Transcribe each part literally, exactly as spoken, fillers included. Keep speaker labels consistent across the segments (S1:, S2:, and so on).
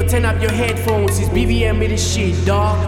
S1: turn up your headphones. It's B V M with this shit, dog.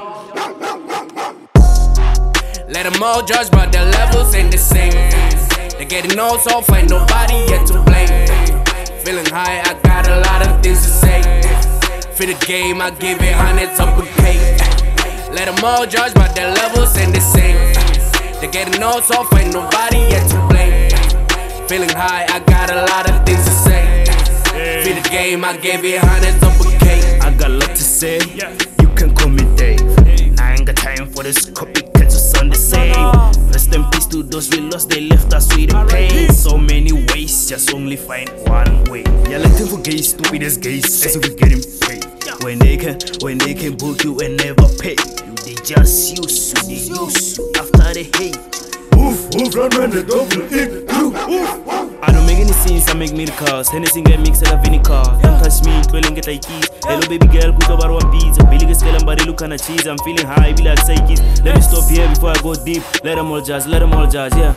S1: Let them all judge, but their levels ain't the same. They're getting old, so find nobody yet to blame. Feeling high, I got a lot of things to say. For the game, I give it hundreds of a cake. Let them all judge, but their levels ain't the same. They're getting old, so find nobody yet to blame. Feeling high, I got a lot of things to say. For the game, I give it hundreds of a cake.
S2: I got a lot to say, you can call me Dave. I ain't got time for this copycats who sound the same. Rest in peace to those we lost, they left us with the pain. So many ways, just only find one way. Yeah, like them for gays, stupid as gays, as if we getting paid. When they can, when they can book you and never pay you, they just use you, they use you after they hate.
S3: Oof, oof, run, run, the double hit, oof, oof.
S2: I don't make any sense, I make miracles. Hennessy get mixed at a vinegar. Don't touch me, dwelling get like keys. Hello baby girl, good over one piece. I'm feeling a scale and body look kinda cheese. I'm feeling high, be like psyches. Let me stop here before I go deep. Let them all judge, let them all judge, yeah.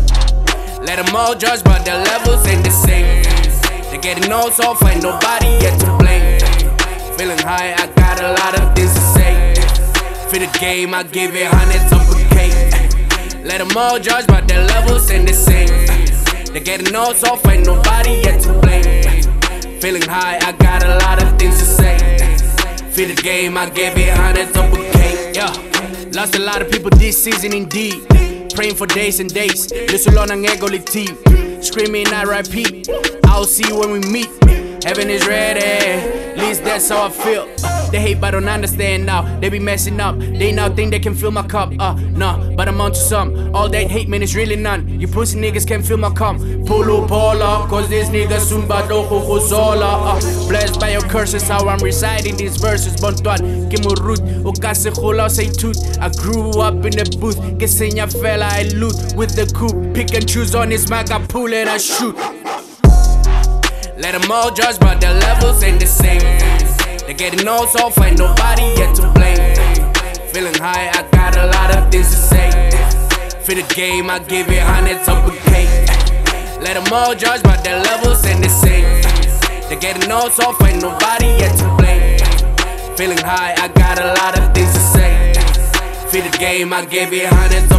S1: Let them all judge, but their levels ain't the same. They're getting old, so find nobody yet to blame. Feeling high, I got a lot of things to say. For the game, I give it hundreds of a cake. Let them all judge, but their levels ain't the same. They're getting old, so find nobody yet to blame. Feeling high, I got a lot of things to say. For the game, I gave it hundreds of a cake. Yeah, lost a lot of people this season indeed. Praying for days and days. Listen on ang ego team. Screaming R I P. I'll see you when we meet. Heaven is ready, at least that's how I feel. They hate but don't understand now. They be messing up. They now think they can fill my cup. Uh, nah, but I'm onto some. All that hate, man, is really none. You pussy niggas can't fill my cum. Pull up, pull up, cause this nigga soon bad ojo jozola. Uh, blessed by your curses, how I'm reciting these verses. Bontuan, give me root, o kase hola say tooth. I grew up in the booth, que seña fella, I loot with the coupe. Pick and choose on his mic, I pull and I shoot. Let them all judge, but their levels ain't the same. They're getting old, so find nobody yet to blame. Feeling high, I got a lot of things to say. For the game, I give it hundreds of a cake. Let them all judge, but their levels ain't the same. They're getting old, so find nobody yet to blame. Feeling high, I got a lot of things to say. For the game, I give it hundreds of